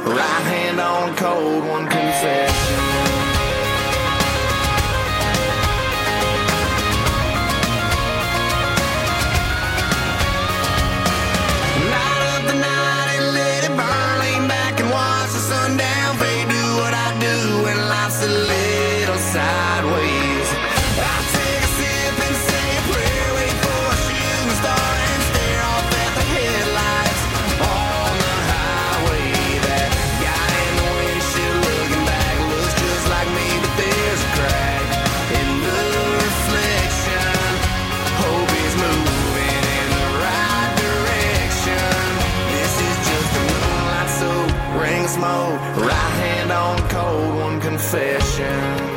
right hand on cold one confession. Sideways, I take a sip and say a prayer, wait for a shooting star and stare off at the headlights on the highway. That guy in the windshield looking back looks just like me, but there's a crack in the reflection. Hope he's moving in the right direction. This is just a moonlight soaked ring of smoke, right hand on cold one confession.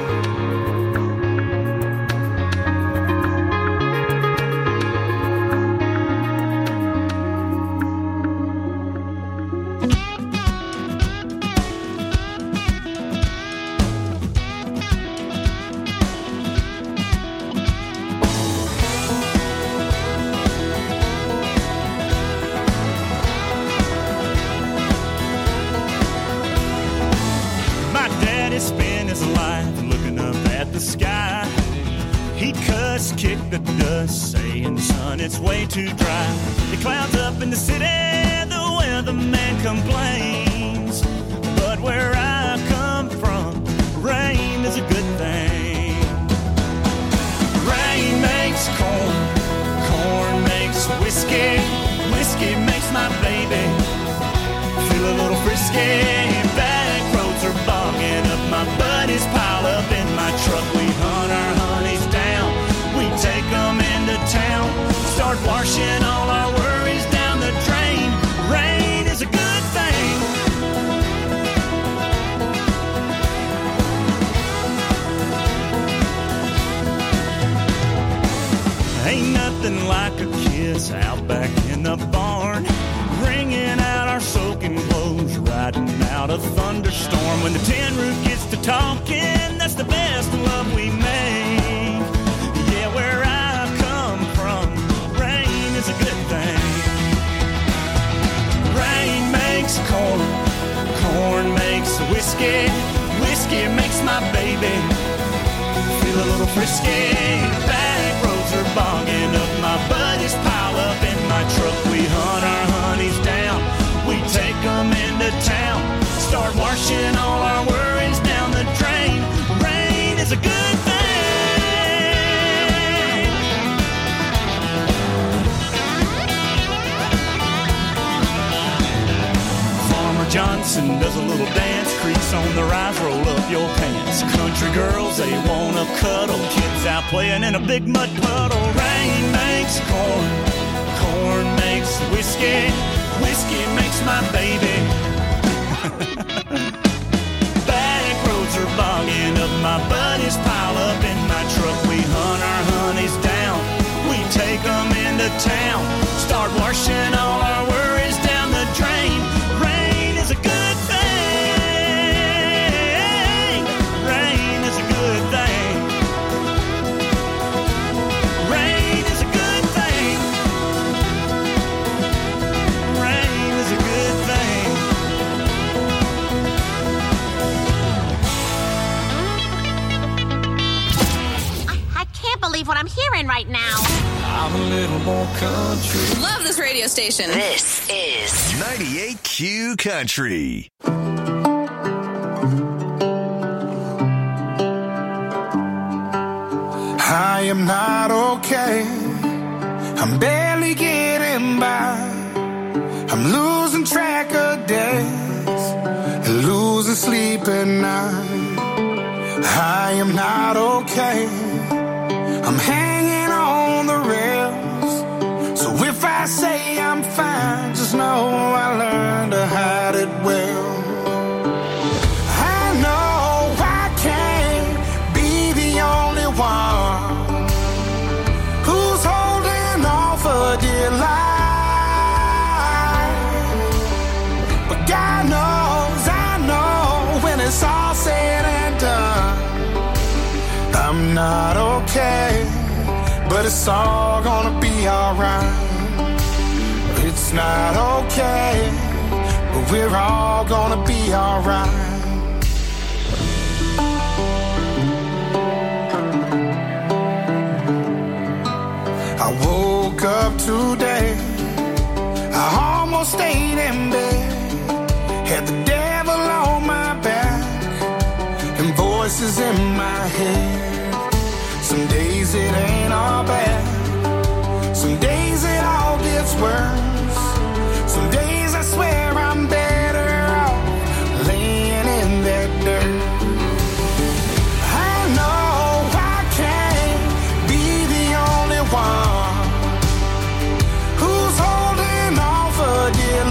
Spent his life looking up at the sky. He cussed, kicked the dust, saying, son, it's way too dry. The clouds up in the city, the weatherman complains. But where I come from, rain is a good thing. Rain makes corn, corn makes whiskey, whiskey makes my baby feel a little frisky. Back roads are bogging up, my buddies pile up in my truck. We hunt our honeys down, we take them into town, start washing all our worries down the drain. Rain is a good thing. Ain't nothing like a kiss out back in the barn, wringing out our soaking clothes, riding out a thunderstorm. When the tin roof gets to talking, that's the best love we make. Yeah, where I come from, rain is a good thing. Rain makes corn, corn makes whiskey, whiskey makes my baby feel a little frisky. Back roads are bogging up, my buddies pile up in my truck. We hunt our honeys down, we take them into town, start washing all our worries down the drain. Rain is a good thing. Farmer Johnson does a little dance, crease on the rise, roll up your pants. Country girls, they wanna cuddle, kids out playing in a big mud puddle. Rain makes corn, corn makes whiskey, whiskey makes my baby. Back roads are bogging up, my buddies pile up in my truck. We hunt our honeys down, we take them into town, start washing all our worries down the drain. Rain is a good thing. Rain is a good thing. Rain is a good thing. Rain is a good thing. I can't believe what I'm hearing right now. I'm a little more country. Love this radio station. This is 98Q Country. I am not okay. I'm barely getting by. I'm losing track of days and losing sleep at night. I am not okay. I'm hanging on the rails. So if I say I'm fine, just know I learned to hide it well. I know I can't be the only one who's holding on for dear life. But God knows, I know when it's all said and done, I'm not okay, but it's all gonna be alright. It's not okay, but we're all gonna be alright. I woke up today, I almost stayed in bed, had the devil on my back and voices in my head. Some days it ain't all bad, some days it all gets worse. Some days I swear I'm better off laying in that dirt. I know I can't be the only one who's holding on for dear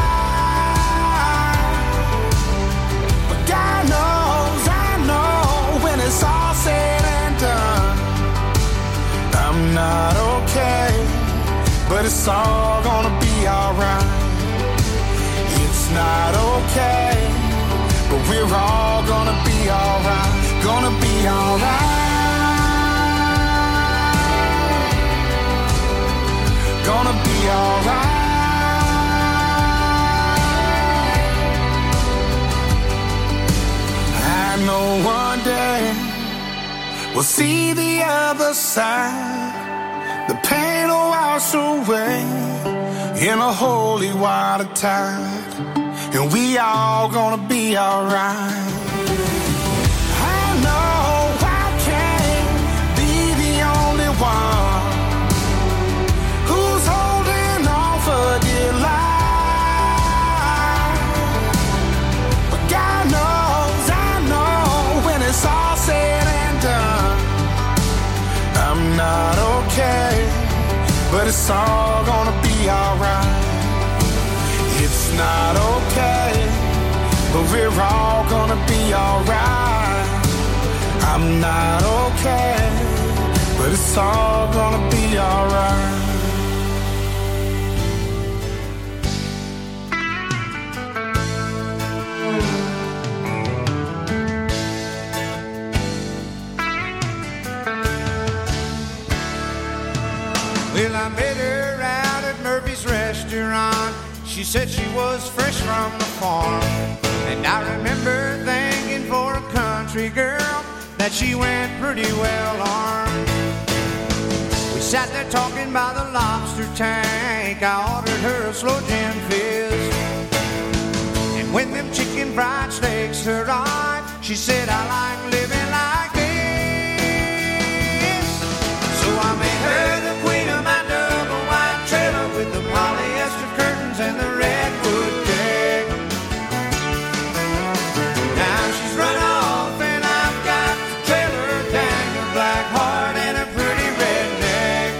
life. But God knows, I know when it's all said and done, I'm not okay, but it's all gonna be alright. It's not okay, but we're all gonna be alright. Gonna be alright. Gonna be alright. I know one day we'll see the other side. The pain will wash away in a holy water tide, and we all gonna be alright. I know I can't be the only one who's holding on for dear life. But God knows, I know when it's all said and done, I'm not okay, but it's all gonna be alright. It's not okay, but we're all gonna be alright. I'm not okay, but it's all gonna be alright. Well, I met her out at Murphy's restaurant. She said she was fresh from the farm, and I remember thinking for a country girl that she went pretty well armed. We sat there talking by the lobster tank. I ordered her a slow gin fizz, and when them chicken fried steaks arrived, she said, I like living like this. So I made her the queen of my double wide trailer with the polyester curtains and the redwood deck. Now she's run off and I've got the trailer, dang, a black heart and a pretty redneck.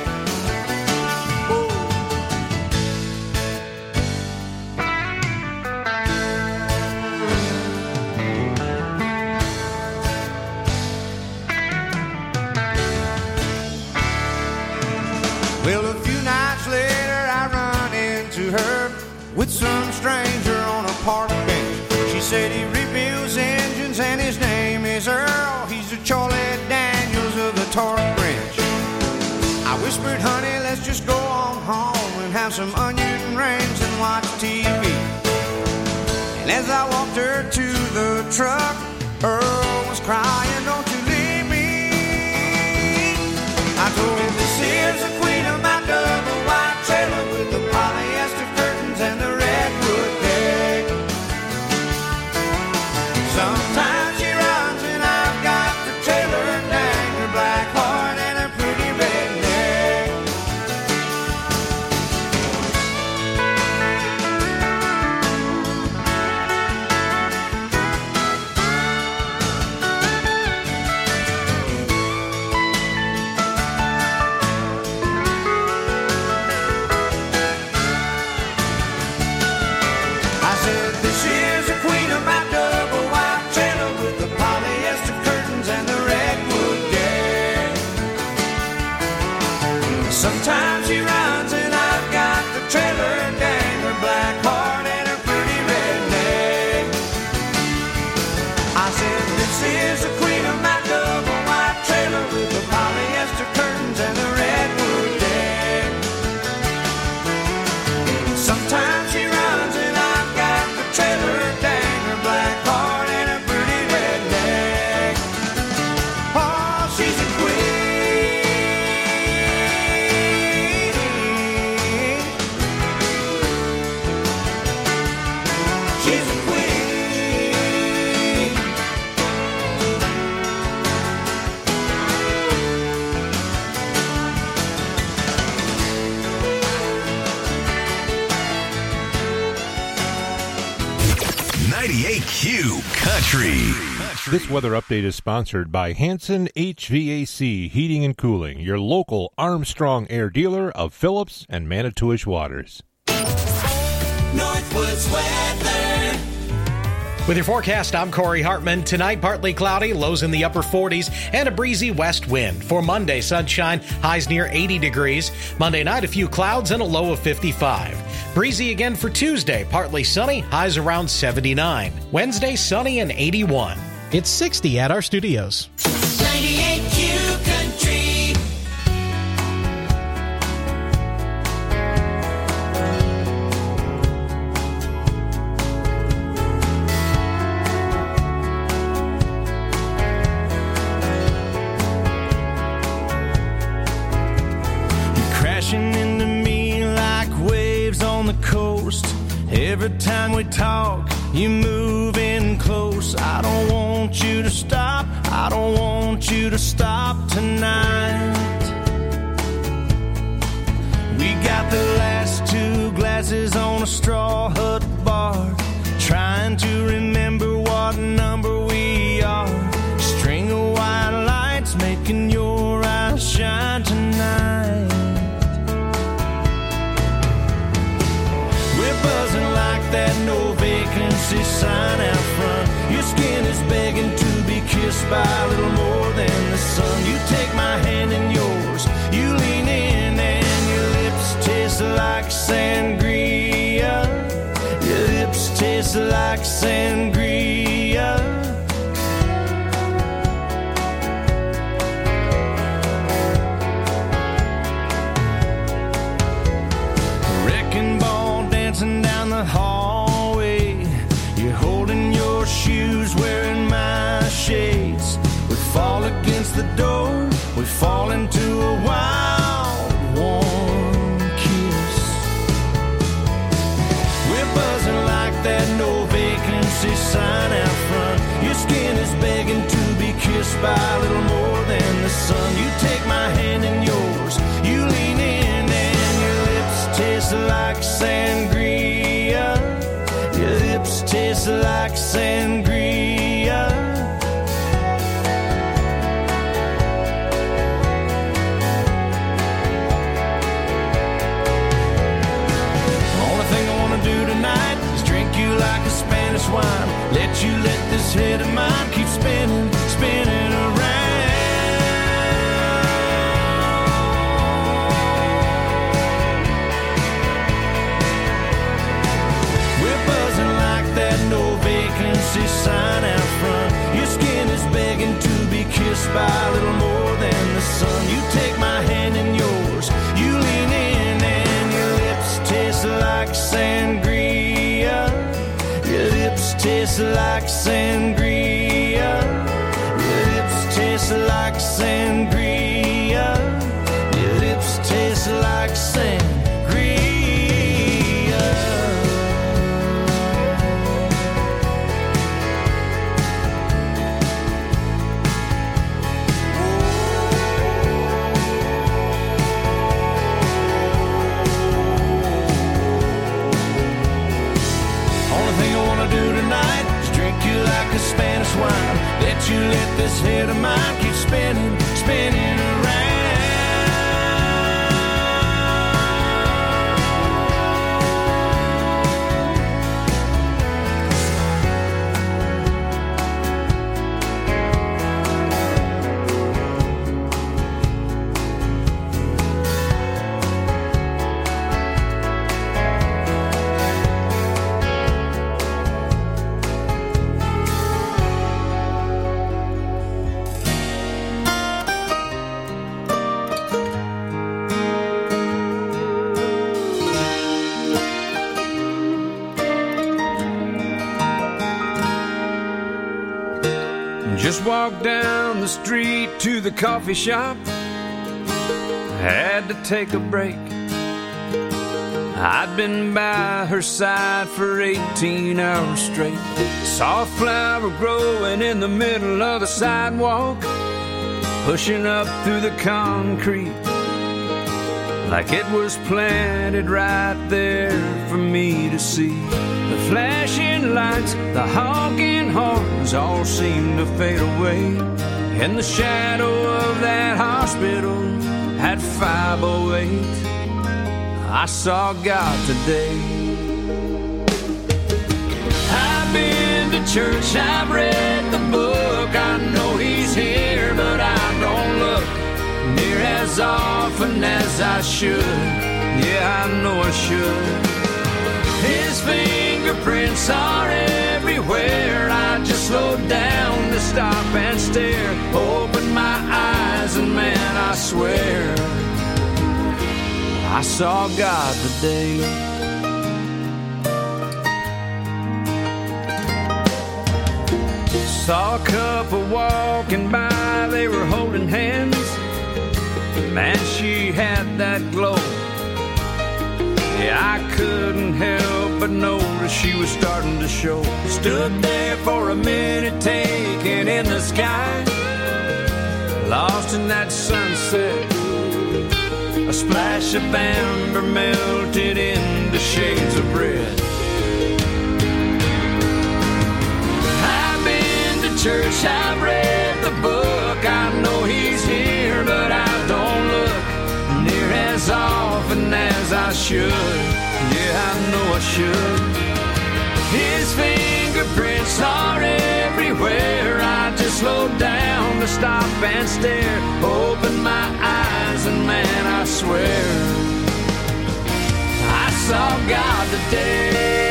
Well, a few nights later I run into her with some stranger on a park bench. She said he rebuilds engines and his name is Earl. He's the Charlie Daniels of the torque wrench. I whispered, honey, let's just go on home and have some onion rings and watch TV. And as I walked her to the truck, Earl was crying, don't you leave me. I told him, this here's the queen of my double wide trailer with the polyester curtains and the redwood deck. Sometimes she runs and I've got the trailer, dang, her black heart and a pretty redneck. 88Q Country. This weather update is sponsored by Hanson HVAC Heating and Cooling, your local Armstrong Air dealer of Phillips and Manitowish Waters. Northwoods weather. With your forecast, I'm Corey Hartman. Tonight, partly cloudy, lows in the upper 40s, and a breezy west wind. For Monday, sunshine, highs near 80 degrees. Monday night, a few clouds and a low of 55. Breezy again for Tuesday, partly sunny, highs around 79. Wednesday, sunny and 81. It's 60 at our studios. 98Q Country. Crashing into me like waves on the coast. Every time we talk, you move in close. I don't want you to stop. I don't want you to stop tonight. We got the last two glasses on a straw hut bar, trying to remember what number we are. String of white lights making your eyes shine tonight. Buzzing like that no vacancy sign out front. Your skin is begging to be kissed by a little more than the sun. You take my hand in yours, you lean in, and your lips taste like sangria. Your lips taste like sangria. Wrecking ball dancing down the hallway. You're holding your shoes, wearing my shades. We fall against the door, we fall into a wild, warm kiss. We're buzzing like that no vacancy sign out front. Your skin is begging to be kissed by a little more than the sun. You take my hand in yours, you lean in, and your lips taste like sangria. Your lips taste like sangria. Only thing I wanna do tonight is drink you like a Spanish wine. Let you let this head of mine keep spinning, spinning around. That no vacancy sign out front. Your skin is begging to be kissed by a little more than the sun. You take my hand in yours, you lean in, and your lips taste like sangria. Your lips taste like sangria. Your lips taste like sangria. Your lips taste like sangria. Like a Spanish wine, let you let this head of mine keep spinning, spinning around. Just walked down the street to the coffee shop. Had to take a break. I'd been by her side for 18 hours straight. Saw a flower growing in the middle of the sidewalk, pushing up through the concrete. like it was planted right there for me to see. The flashing lights, the honking horns all seemed to fade away, and the shadow of that hospital at 508, I saw God today. I've been to church, I've read the book, I know He's here, but I don't look near as often as I should. Yeah, I know I should. His fingerprints are everywhere. I just slowed down to stop and stare, open my eyes, and man, I swear I saw God today. Saw a couple walking by, they were holding hands. Man, she had that glow. Yeah, I couldn't help but notice she was starting to show. Stood there for a minute, taking in the sky, lost in that sunset. A splash of amber melted into shades of red. I've been to church, I've read the book, I know He's here, but I don't look near as often as I should. Yeah, I know I should. His fingerprints are everywhere. I just slowed down to stop and stare, open my eyes, and man, I swear I saw God today.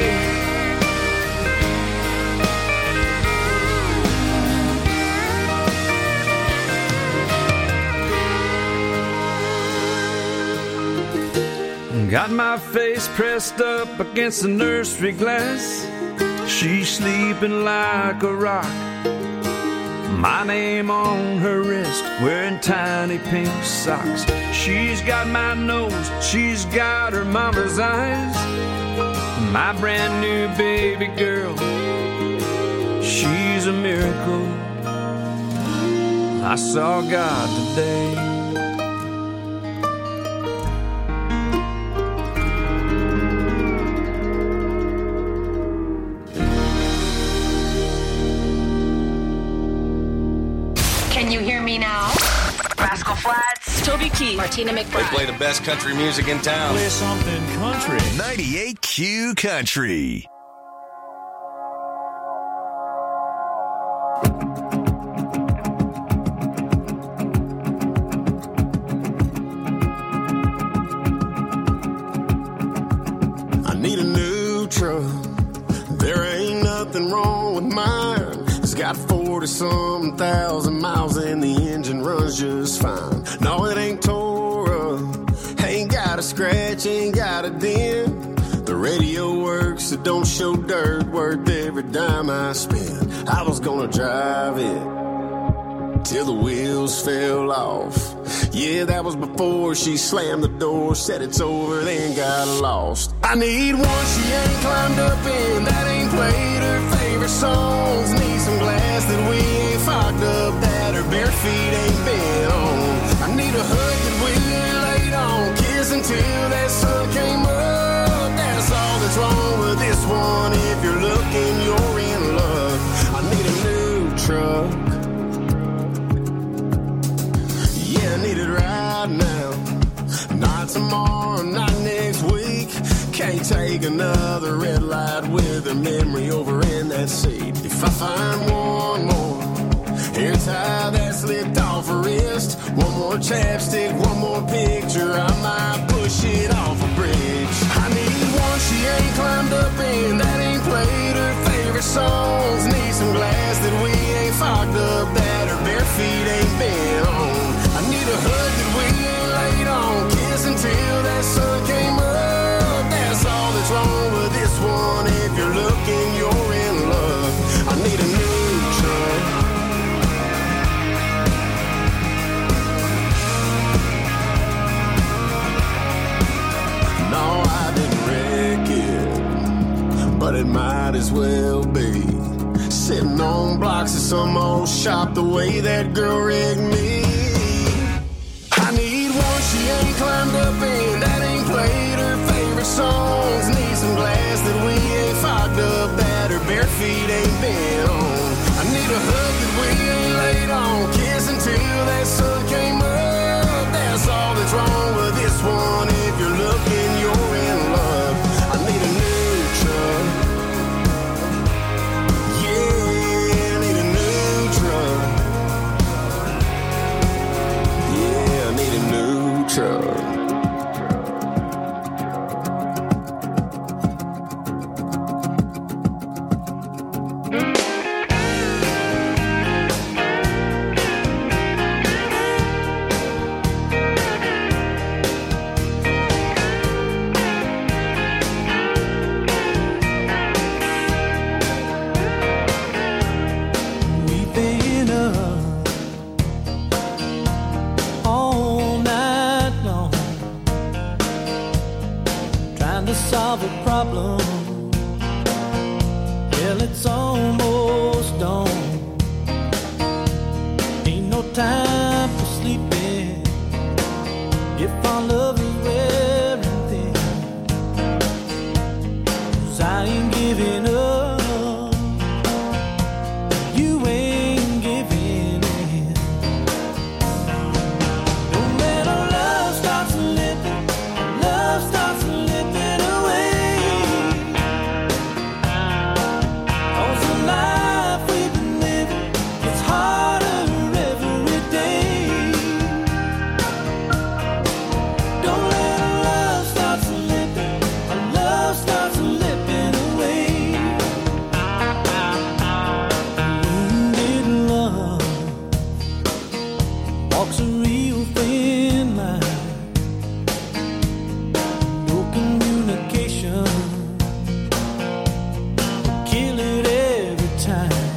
Got my face pressed up against the nursery glass. She's sleeping like a rock. My name on her wrist, wearing tiny pink socks. She's got my nose, she's got her mama's eyes. My brand new baby girl, she's a miracle. I saw God today. Can you hear me now? Rascal Flatts, Toby Keith, Martina They McBride. play the best country music in town. Play something country. 98Q Country. I need a new truck. There ain't nothing wrong with mine. It's got 40-some thousand miles and the engine runs just fine. No, it ain't tore up, ain't got a scratch, ain't got a dent. The radio works, it don't show dirt, worth every dime I spend. I was gonna drive it till the wheels fell off. Yeah, that was before she slammed the door, said it's over, then got lost. I need one she ain't climbed up in, that ain't played her favorite songs. Need some glass that we ain't fogged up, that her bare feet ain't been on. I need a hug that we laid on, kiss until that sun came up. That's all that's wrong with this one. If you're looking, you're in luck. I need a new truck. Yeah, I need it right now. Not tomorrow, not next week. Can't take another red light with her memory over in that seat. If I find one more hair tie that slipped off her wrist, one more chapstick, one more picture, I might push it off a bridge. I need one she ain't climbed up in, that ain't played her favorite songs. Need some glass that we ain't fogged up, that her bare feet ain't been on. I need a hug that we ain't laid on, kiss until that sun came up. That's all that's wrong with this one. If you're looking, you're in love. I need a new truck. No, I didn't wreck it, but it might as well be. Sitting on blocks of some old shop the way that girl rigged me. I need one she ain't climbed up to solve a problem. Well, it's almost dawn. Ain't no time for sleeping if our love is wearing thin. 'Cause I ain't giving up, you ain't giving in. Don't let our love start slipping, love starts slipping away. 'Cause the life we've been living gets harder every day. Don't let our love start slipping, our love starts slipping away. Wounded love walks a real thin line. No communication will kill it every time.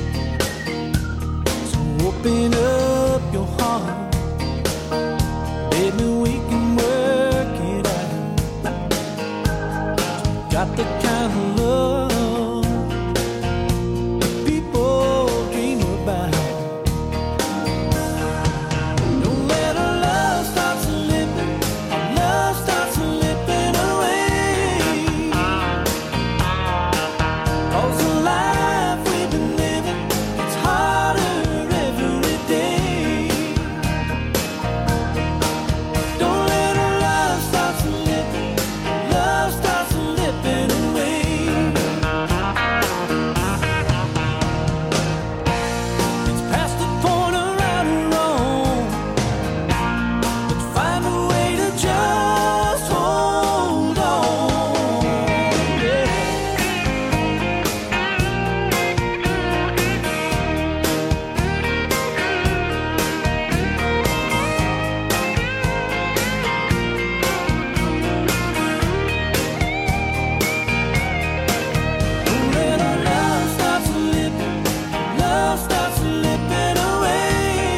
So open up your heart, baby, we can work it out. Got the kind of love people dream about. Don't let our love start slipping, our love starts slipping away. 'Cause the life we've been living, it's harder every day. Don't let our love start slipping, love starts slipping away. It's past the point of right or wrong. Let's find a way to just hold on. Yeah. Don't let our love start slipping, love starts slipping away.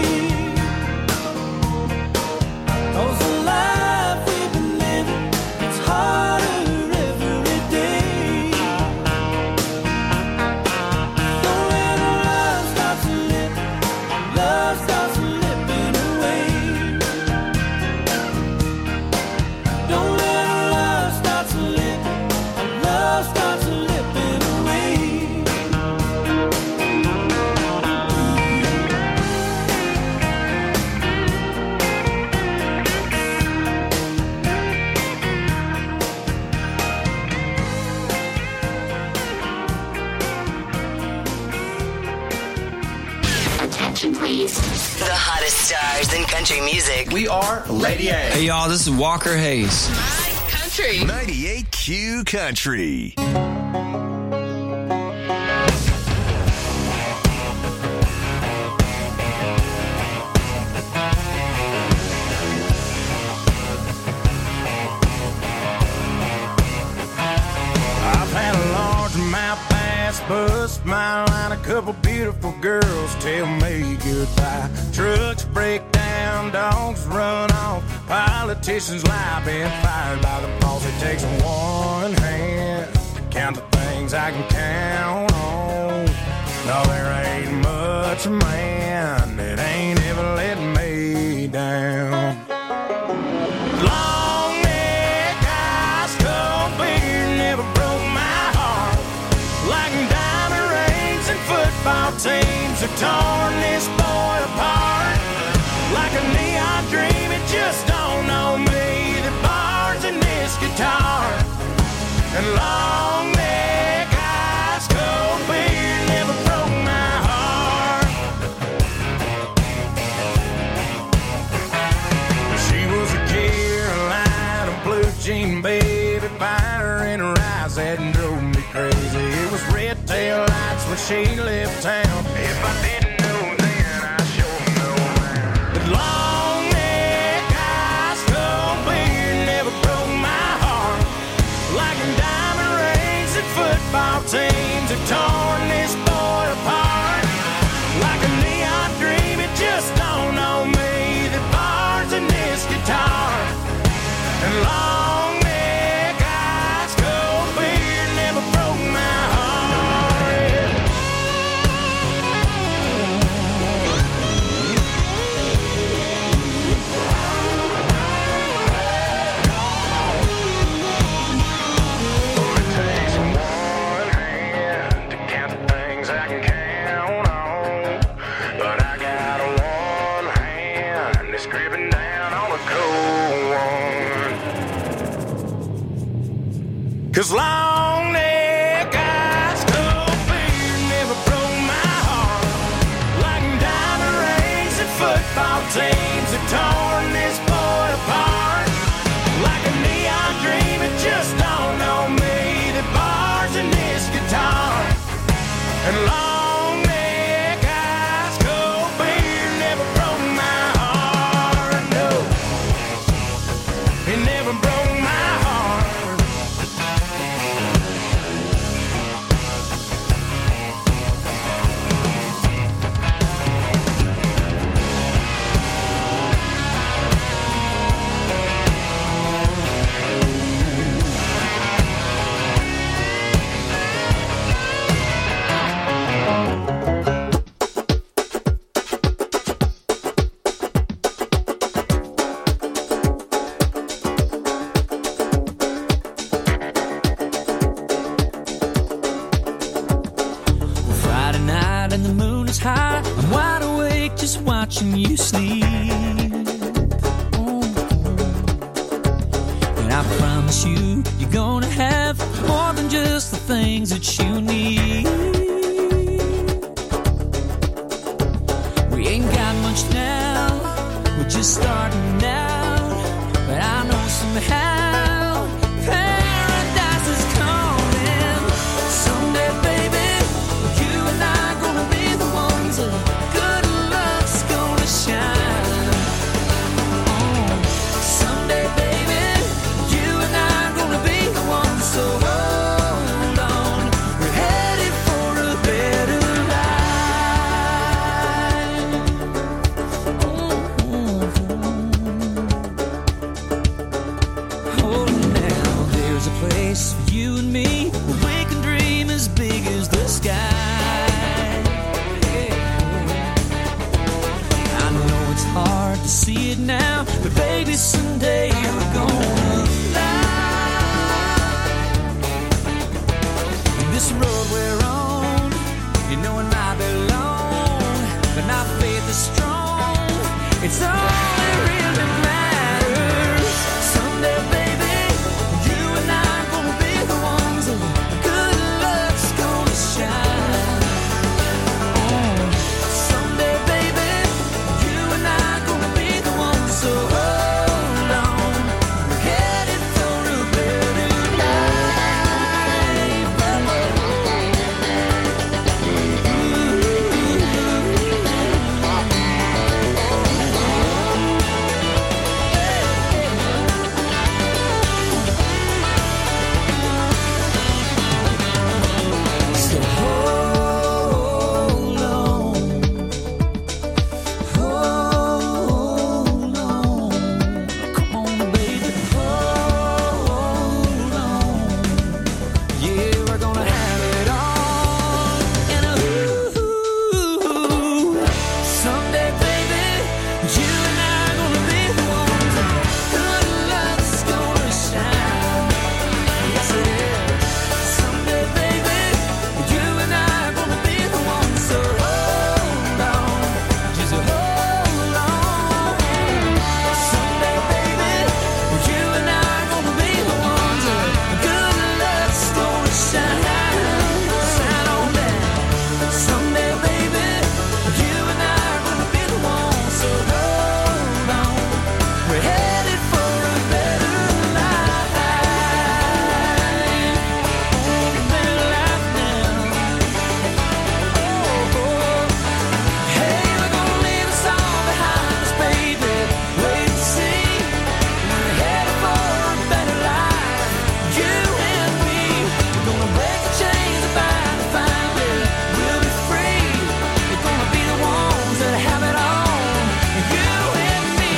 'Cause the life we've been living, it's harder every day. Don't let our love start slipping, love starts slipping away. Don't let our love start slipping, love starts slipping away. Attention, please. The hottest stars in country music. We are Lady A. Hey y'all, this is Walker Hayes. Country. 98Q Country. I've had a large mouth pass, bust my line, a couple beautiful girls tell me goodbye. Trucks break down, dogs run off, politicians lie, been fired by the boss. It takes one hand to count the things I can count on. No, there ain't much man that ain't ever let me down. Long neck, ice cold beer never broke my heart. Like diamond rings and football teams have torn this boy apart. Like a neon dream, it just don't know me. The bars in this guitar and long neck, ice cold beer never broke my heart. She was a Carolina blue jean baby, fire in her eyes that drove me crazy. It was red tail lights when she left town. If I didn't know then, I sure know now. But long neck, ice cold beer never broke my heart. Like diamond rings and football teams have torn this boy apart. Like a neon dream, it just don't know me. The bars in this guitar and long neck, 'Cause long neck ice cold beer never broke my heart like diamond rings and football teams have torn this boy apart. Like a neon dream, it just dawned on me that bars in this guitar and long neck ice cold beer never broke my heart. No, it never broke my heart. Friday night and the moon is high. I'm wide awake just watching you sleep. And I promise you, you're gonna have more than just the things that you need. We ain't got much now, we're just starting out. But I know somehow paradise is coming someday, baby. You and I gonna be the ones that good luck's gonna shine on. Someday, baby, you and I gonna be the ones. So hold on, we're headed for a better life. Oh, now there's a place for you and me where we can dream as big as the sky. I know it's hard to see it now, but baby, someday we're gonna fly. This road we're on, you know it might be long, but our faith is strong. It's all that really matters. Someday, baby, you and I gonna be the ones that good luck's gonna shine on. Someday, baby, you and I gonna be the ones. So hold on, we're headed for a better So hold on, hold on, come on, baby, hold on. Yeah, we're gonna have it all. And someday, baby, you and I gonna be the ones. Good luck's gonna shine. Yes, it is. Someday, baby, you and I gonna be the ones. So hold on, just hold on. Someday, baby, you and I gonna be the ones. Good luck's gonna shine. Shine on down. Someday, baby, you and I gonna be the ones. So hold on, we're headed for a better life. Better life now. Hey, we're gonna leave us all behind us, baby. Wait and see. We're headed for a better life. You and me. We're gonna break the chains that bind us finally. We'll be free. We're gonna be the ones that have it all. You and me.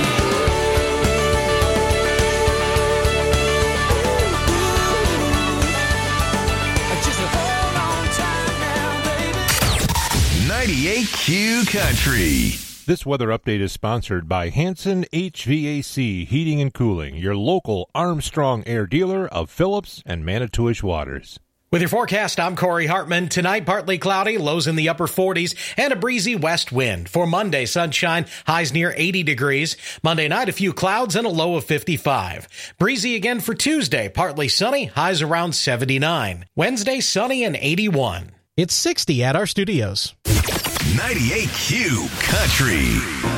Just hold on tight now, baby. 98Q Country. This weather update is sponsored by Hanson HVAC Heating and Cooling, your local Armstrong Air dealer of Phillips and Manitowish Waters. With your forecast, I'm Corey Hartman. Tonight, partly cloudy, lows in the upper 40s, and a breezy west wind. For Monday, sunshine, highs near 80 degrees. Monday night, a few clouds and a low of 55. Breezy again for Tuesday, partly sunny, highs around 79. Wednesday, sunny and 81. It's 60 at our studios. 98Q Country.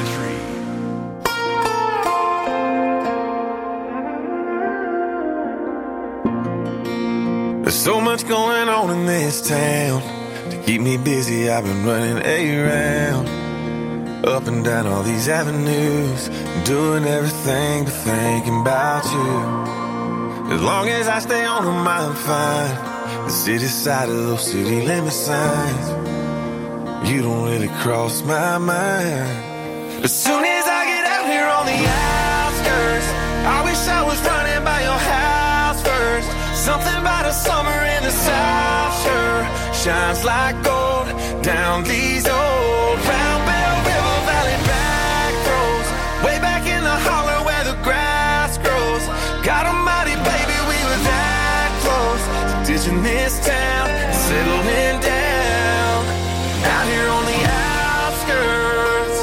There's so much going on in this town. To keep me busy, I've been running around, up and down all these avenues, doing everything but thinking about you. As long as I stay on them, I'm fine. The city side of those city limit signs, you don't really cross my mind. As soon as I get out here on the outskirts, I wish I was running by your house first. Something about a summer in the South sure shines like gold down these old Round Bell River Valley back roads, way back in the holler where the grass grows. God almighty, baby, we were that close to ditching this town and settling down out here on the outskirts.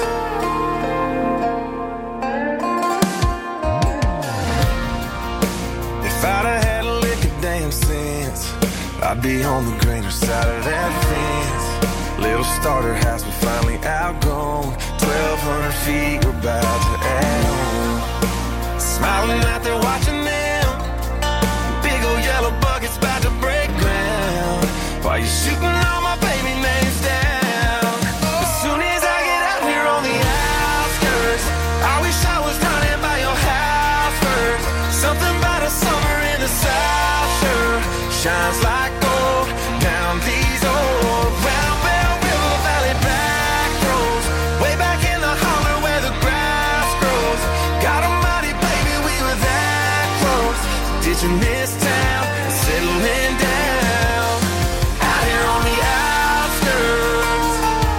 If I'd have had a lick of damn sense, I'd be on the greener side of that fence. Little starter house we finally outgrown, 1,200 feet we're about to add on. Smiling out there watching them, big old yellow buckets about to break ground, while you're shooting all my baby names down. As soon as I get out here on the outskirts, I wish I was running by your house first. Something about a summer in the South sure shines like gold down these old Round Bell River Valley back roads, way back in the holler where the grass grows. God almighty, baby, we were that close to ditching this town and settling down out here on the outskirts.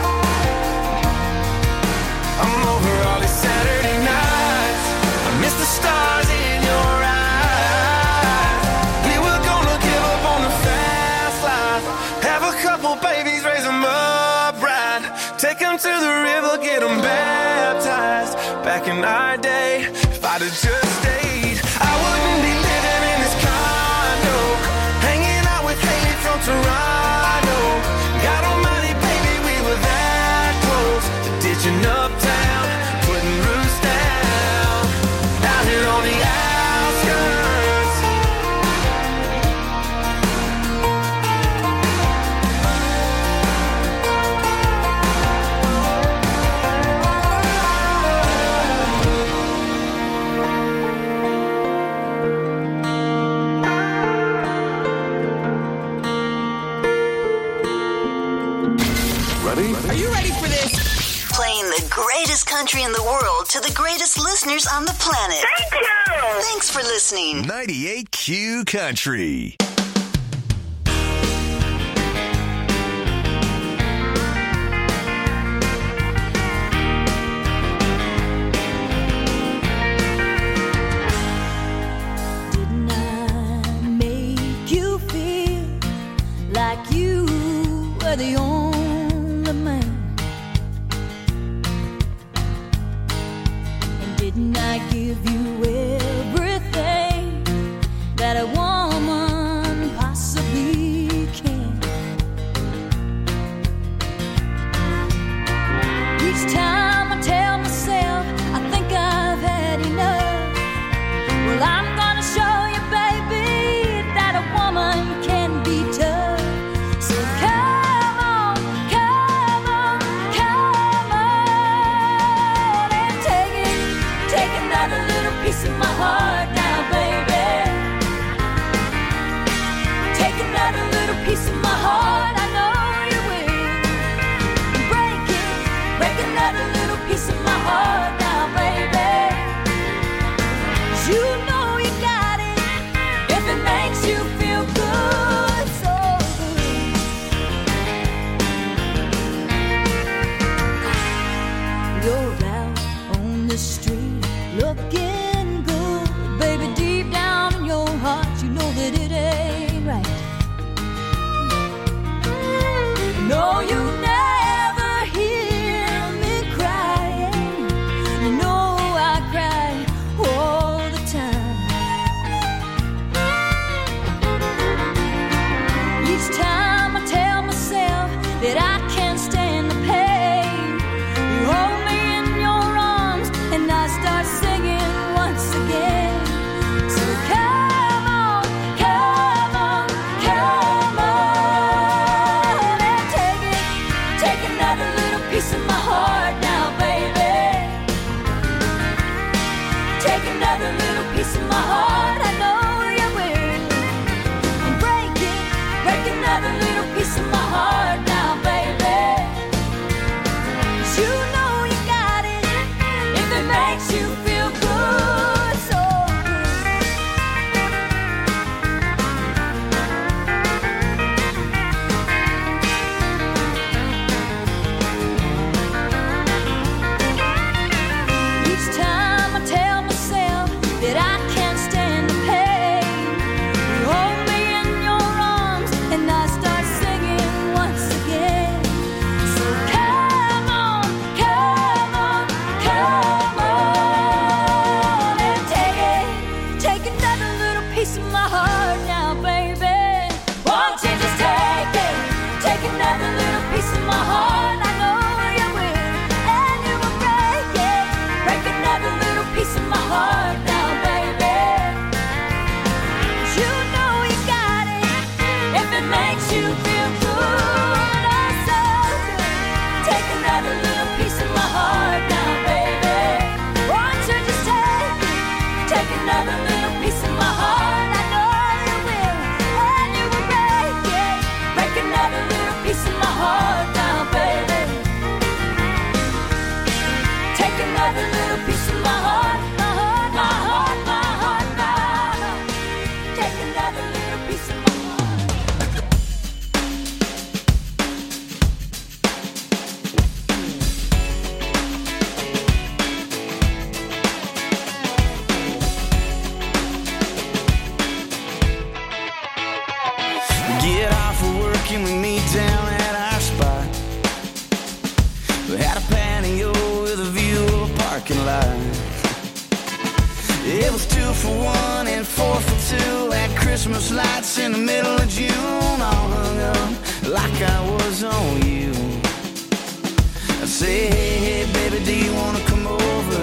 I'm over all these Saturday nights, I miss the stars in your eyes. We were gonna give up on the fast life, have a couple babies, raise them up right, take them to the river, get them baptized. Back in our day, if I'd have just stayed, I wouldn't be living in this condo, hanging out with Haley from Toronto. God almighty, baby, we were that close to ditching uptown, putting roots down out here on the outskirts. Ready? Are you ready for this? Playing the greatest country in the world to the greatest listeners on the planet. Thank you! Thanks for listening. 98Q Country. Didn't I make you feel like you were the only man? And didn't I give you everything that a woman possibly can? Each time I tell myself I think I've had enough, well, I'm gonna show you, baby, that a woman can be tough. So come on, come on, come on, and take another little piece of my heart now, baby. Take another little piece of my heart, I know you will. Break another little piece of my heart now, baby. You know you got it if it makes you feel good, so good. You're out on the street looking good, baby. Deep down in your heart, you know that it ain't right. Get off of work and we meet down at our spot. We had a patio with a view of a parking lot. It was 2 for $1 and 4 for $2 at Christmas lights in the middle of June, all hung up like I was on you. I say, hey, baby, do you wanna come over?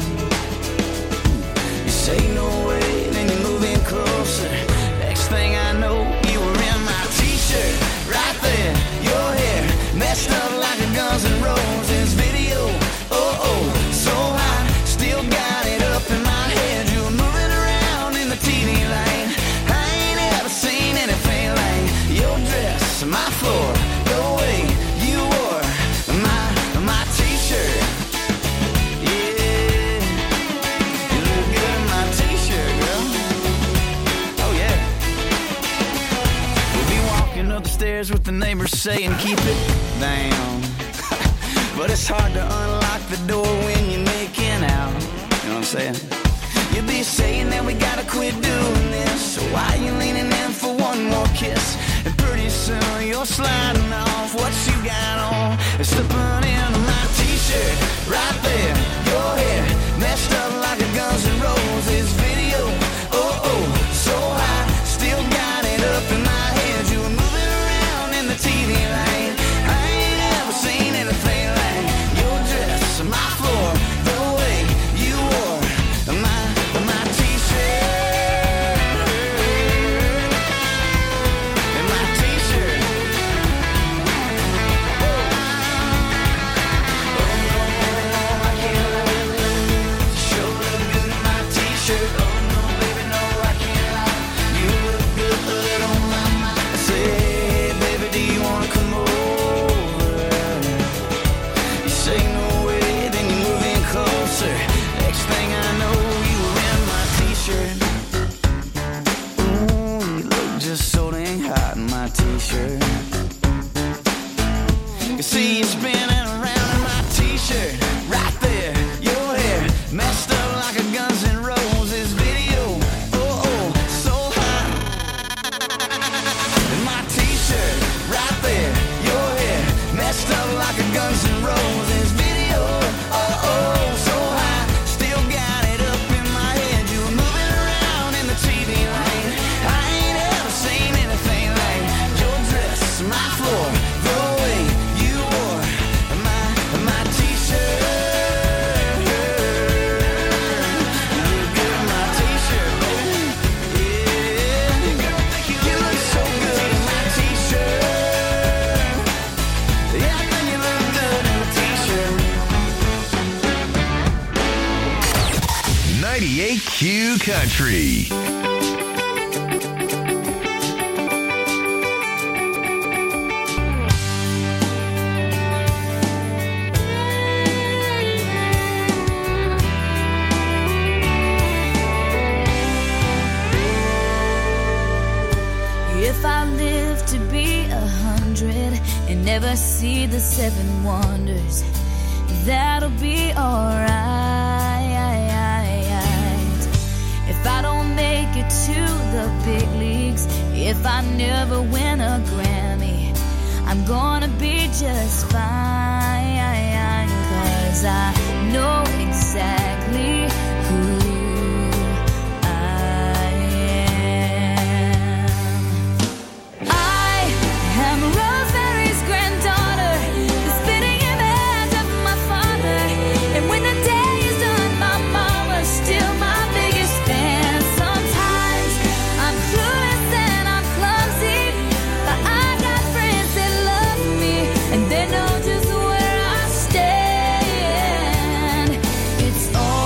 You say no way, then you move in closer. Next thing I know, you were in my t-shirt, right there. Your hair messed up like a Guns N' Roses video. Oh, oh, so hot, still got it up in my head. You were moving around in the TV lane. I ain't ever seen anything like your dress, my floor, the way you wore my t-shirt. Yeah, you look good in my t-shirt, girl. Oh yeah. We'll be walking up the stairs with the neighbors saying keep it down. But it's hard to unlock the door when you're making out. You know what I'm saying? You'll be saying that we gotta quit doing this. So why you leaning in for one more kiss? And pretty soon you're sliding off what you got on and slipping into my t-shirt. Right there, your hair messed up like a Guns N' Roses video. Oh, oh, so high, still got it up in my head. You were moving around in the TV lane. I ain't ever seen anything like your dress, my floor, the way you wore my t-shirt. And my t-shirt. I can't lie. Sure look good in my t-shirt. Oh no, baby, no, I can't lie. You look good on my mind. I say, hey, baby, do you wanna come over? You say no way, then you move in closer. Next thing I know, you were in my t-shirt. Ooh, you look just so dang hot in my t-shirt. You see you spinning around in my t-shirt. Right there, your hair messed up like a Guns N' Roses video. Oh, oh, so hot. In my t-shirt, right there, your hair messed up like a Guns N' Roses video. Oh, oh, so high, still got it up in my head. You were moving around in the TV lane. I ain't ever seen anything like your dress, my floor, the way you wore my t-shirt. You look good in my t-shirt, baby. Yeah, you look so good in my t-shirt. Yeah, I think you look good in my t-shirt. 98Q Country. If I live to be 100 and never see the 7 wonders, that'll be alright. If I don't make it to the big leagues, if I never win a Grammy, I'm gonna be just fine. 'Cause I know exactly who I am. I am Rosemary's granddaughter, the spitting image of my father. And when the day is done, my mama's still my biggest fan. Sometimes I'm clueless and I'm clumsy, but I got friends that love me and they know just where I stand. It's all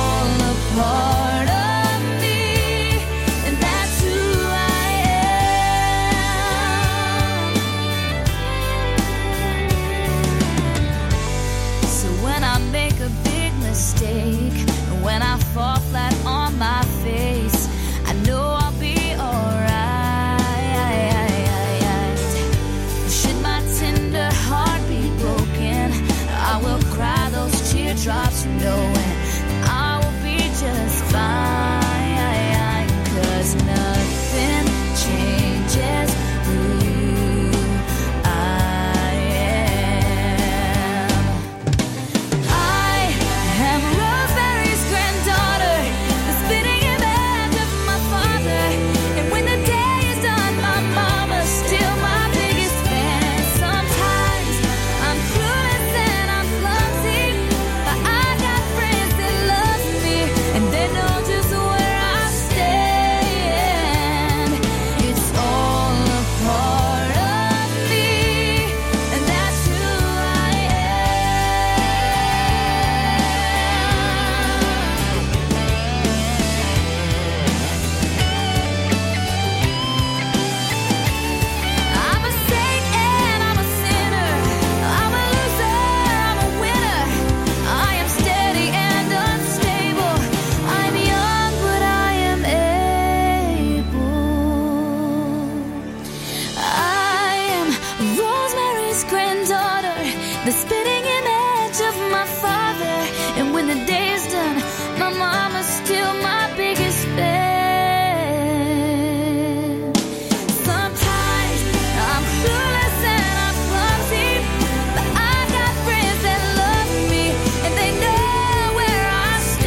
the spitting image of my father. And when the day is done, my mama's still my biggest fan. Sometimes I'm clueless and I'm clumsy, but I got friends that love me and they know where I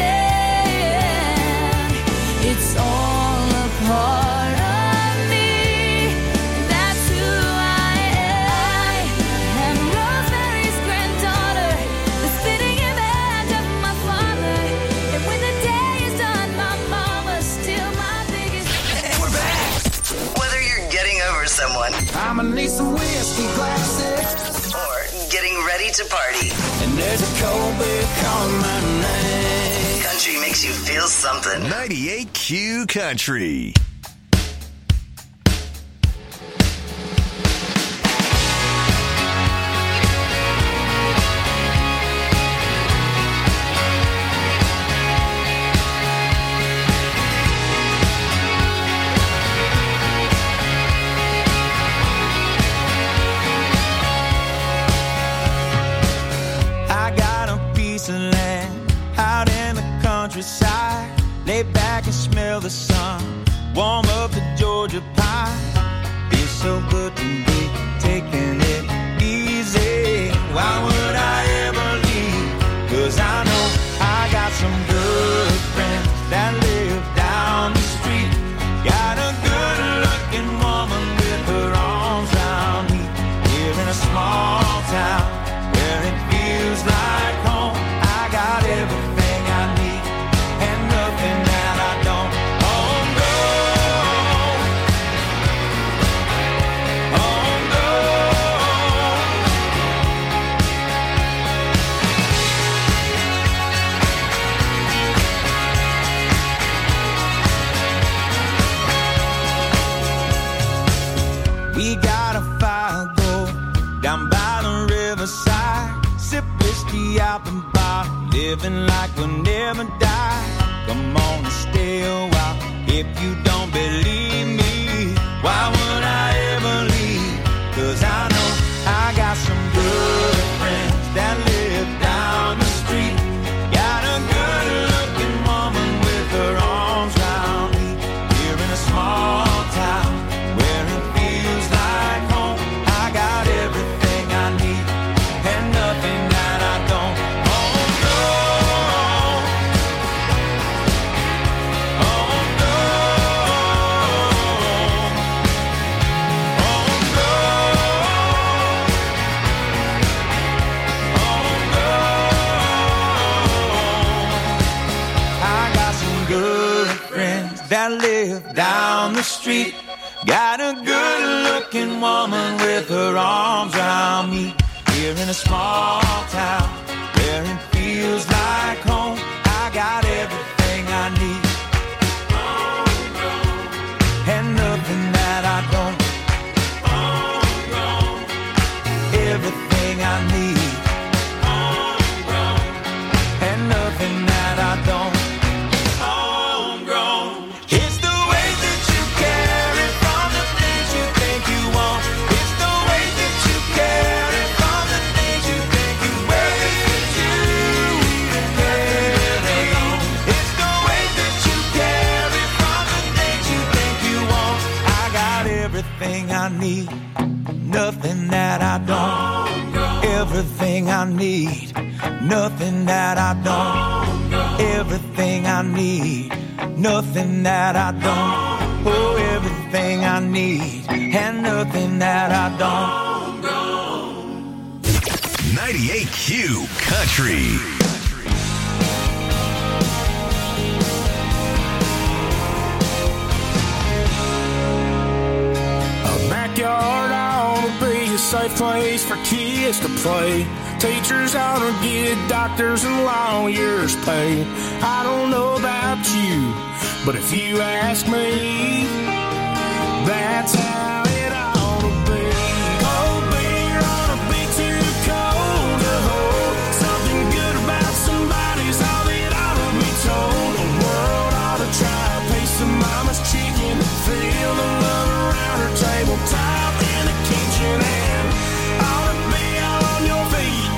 stand. It's all a part of me. That's who I am. I'm Rosemary's granddaughter, the spitting image of my father. And when the day is done, my mama's still my biggest. And we're back. Whether you're getting over someone, I'ma need some whiskey glasses, or getting ready to party, and there's a cold beer calling my name. country makes you feel something. 98Q Country. I got a piece of land out in the countryside. Lay back and smell the sun, warm up the Georgia pine. Feels so good to be taking it easy. Why would I ever leave? 'Cause I know I got some good friends that live down the street. Got a good looking woman with her arms around me. Here in a small town where it feels like home. I got everything I need and nothing that I don't. Oh no, oh no. We got a fire go down by the riverside. Sip whiskey out the bar, living like we'll never die. Come on and stay a while if you don't believe me. Why would I ever leave? 'Cause I know I got some good friends that live down the street. Got a good looking woman with her arms around me. Here in a small town where it feels like home. I got everything I need and nothing that I don't. Oh no, oh no, oh no, oh no. I got some good friends that live down the street. Got a good looking woman with her arms around me. Here in a small town where it feels like home. I got everything I need and nothing that I don't. Everything I need and nothing that I don't. Homegrown. It's the way that you carry from the things you think you want. It's the way that you carry from the things you think you wear. It's you and everything. It's the way that you carry from the things you think you want. I got everything I need, nothing that I don't. Everything I need, nothing that I don't. Everything I need, nothing that I don't. Oh, everything I need and nothing that I don't. 98Q Country. A backyard ought to be a safe place for kids to play. Teachers ought to get doctors and lawyers pay. I don't know about you, but if you ask me, that's how it ought to be. Cold beer ought to be too cold to hold. Something good about somebody's all that ought to be told. The world ought to try a piece of mama's chicken. Feel the love around her tabletop in the kitchen, and ought to be on your feet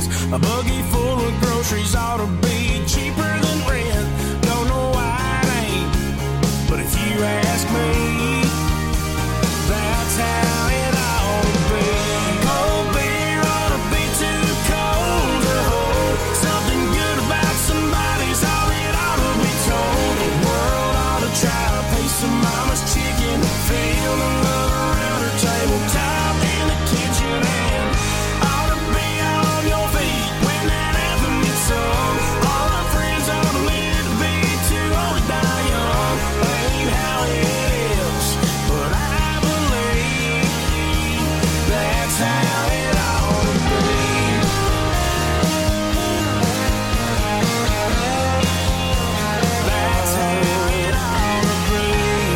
friends. A buggy full of groceries ought to be cheaper than rent. Don't know why it ain't, but if you ask me, that's how it ought to be. Cold beer ought to be too cold to hold. Something good about somebody's all it ought to be told. The world ought to try to pay some mama's chicken. Feel the love around her tabletop in the kitchen, and ought to be on your feet when that anthem gets sung. All our friends ought to live to be too old to die young. Ain't how it is, but I believe that's how it ought to be. That's how it ought to be.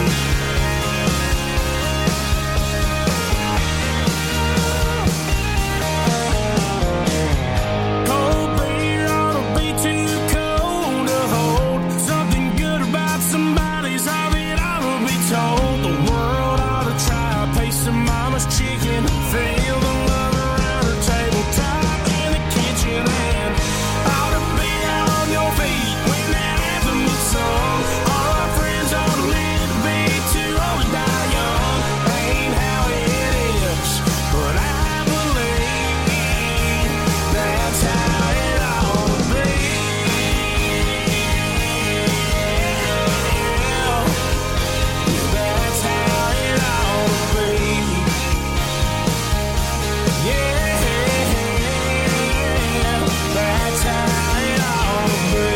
Cold beer ought to be too cold to hold. Something good about somebody's all it ought to be told. The world ought to try to pay some mama's chicken. Feel the love around her tabletop in the kitchen, and ought to be on your feet when that anthem gets sung. All our friends ought to live to be too old to die young. Ain't how it is, but I believe that's how it ought to be. That's how it ought to be. Yeah, that's how it ought to be.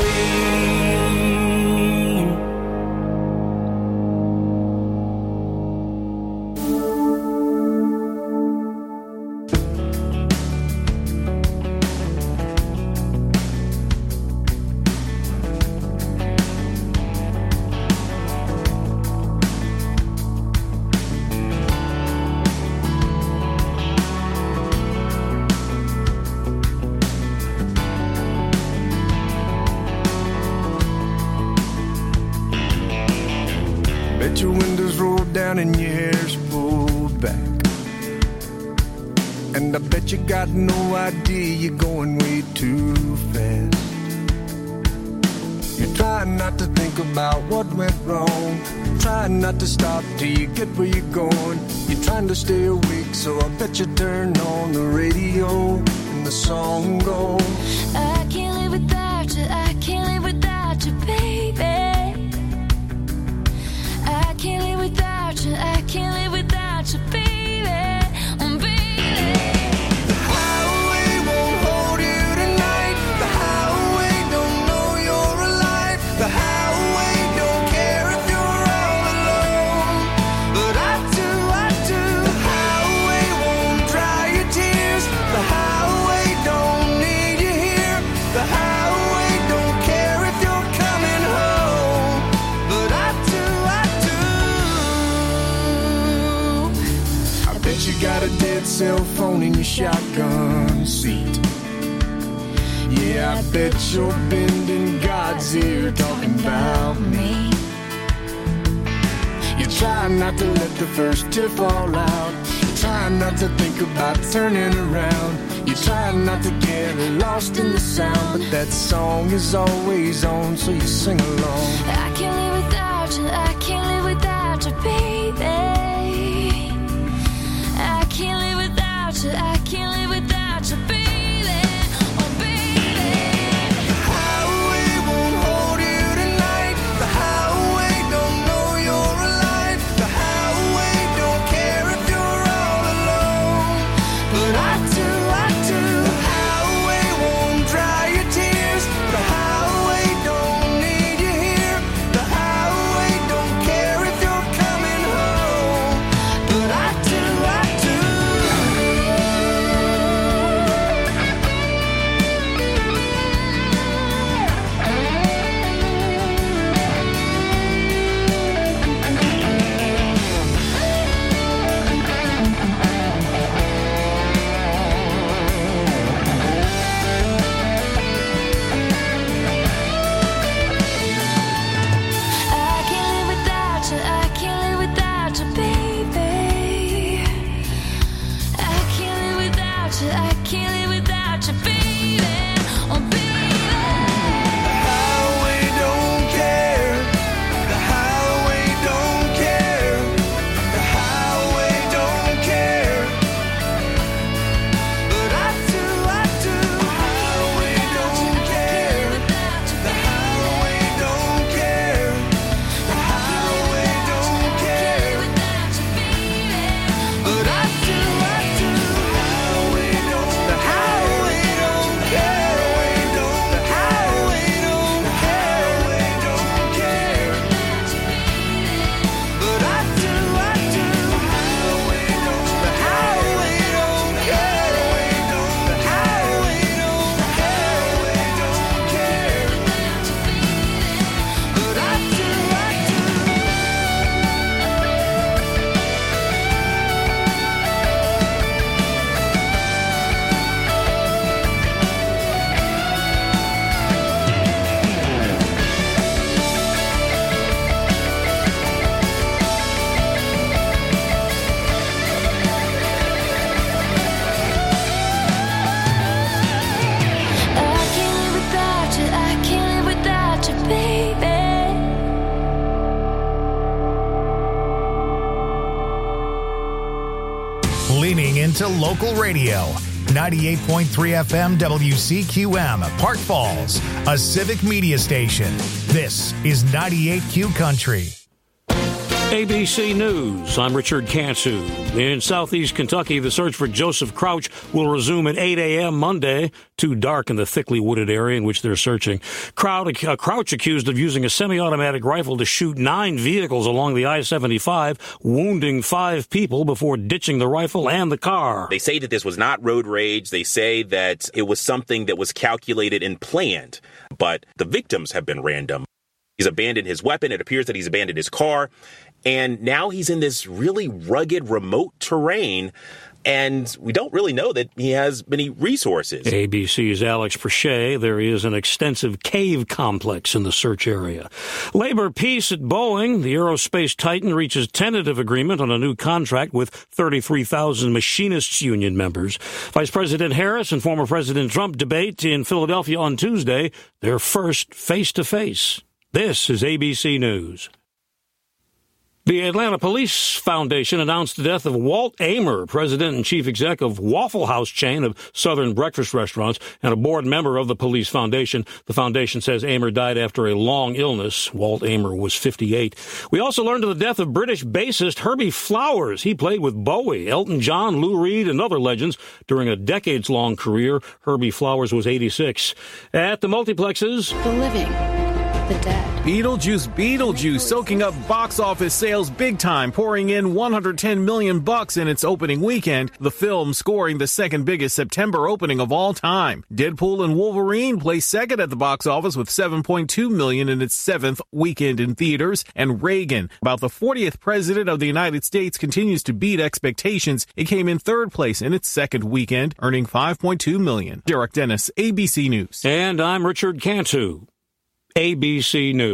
Bet your windows rolled down and your hair's pulled back. And I bet you got no idea you're going way too fast. You're trying not to think about what went wrong. Trying not to stop till you get where you're going. You're trying to stay awake, so I bet you turn on the radio and the song goes. I can't live without you, I can't live without you, baby. I can't live without you, I can't live without you, baby. Baby. The highway won't hold you tonight. The highway don't know you're alive. The highway don't care if you're all alone. But I do, I do. The highway won't dry your tears. The highway don't need you here. The highway don't care if you're coming home. But I do, I do. I bet you got a dead cell phone in your shotgun seat. Yeah, I bet you're bending God's ear talking about me. You try not to let the first tear fall out. You try not to think about turning around. You try not to get lost in the sound. But that song is always on, so you sing along. I can't live without you, I can't live without you, baby. I can't live without you, I can't live without you, baby. Oh, baby. The highway won't hold you tonight. The highway don't know you're alive. The highway don't care if you're all alone. But I do, I do. The highway won't dry your tears. The highway don't need you here. The highway don't care if you're coming to local radio. 98.3 FM WCQM, Park Falls, a civic media station. This is 98Q Country. ABC News. I'm Richard Cantu. In southeast Kentucky, the search for Joseph Crouch will resume at 8 a.m. Monday. Too dark in the thickly wooded area in which they're searching. Crouch accused of using a semi-automatic rifle to shoot 9 vehicles along the I-75, wounding 5 people before ditching the rifle and the car. They say that this was not road rage. They say that it was something that was calculated and planned. But the victims have been random. He's abandoned his weapon. It appears that he's abandoned his car. And now he's in this really rugged, remote terrain, and we don't really know that he has many resources. ABC's Alex Prochet. There is an extensive cave complex in the search area. Labor peace at Boeing. The aerospace titan reaches tentative agreement on a new contract with 33,000 machinists union members. Vice President Harris and former President Trump debate in Philadelphia on Tuesday, their first face-to-face. This is ABC News. The Atlanta Police Foundation announced the death of Walt Amer, president and chief exec of Waffle House chain of Southern breakfast restaurants and a board member of the Police Foundation. The foundation says Amer died after a long illness. Walt Amer was 58. We also learned of the death of British bassist Herbie Flowers. He played with Bowie, Elton John, Lou Reed, and other legends during a decades-long career. Herbie Flowers was 86. At the multiplexes, The living, the dead. Beetlejuice, soaking up box office sales big time, pouring in $110 million in its opening weekend. The film scoring the second biggest September opening of all time. Deadpool and Wolverine placed second at the box office with $7.2 million in its 7th weekend in theaters. And Reagan, about the 40th president of the United States, continues to beat expectations. It came in 3rd place in its 2nd weekend, earning $5.2 million. Derek Dennis, ABC News. And I'm Richard Cantu, ABC News.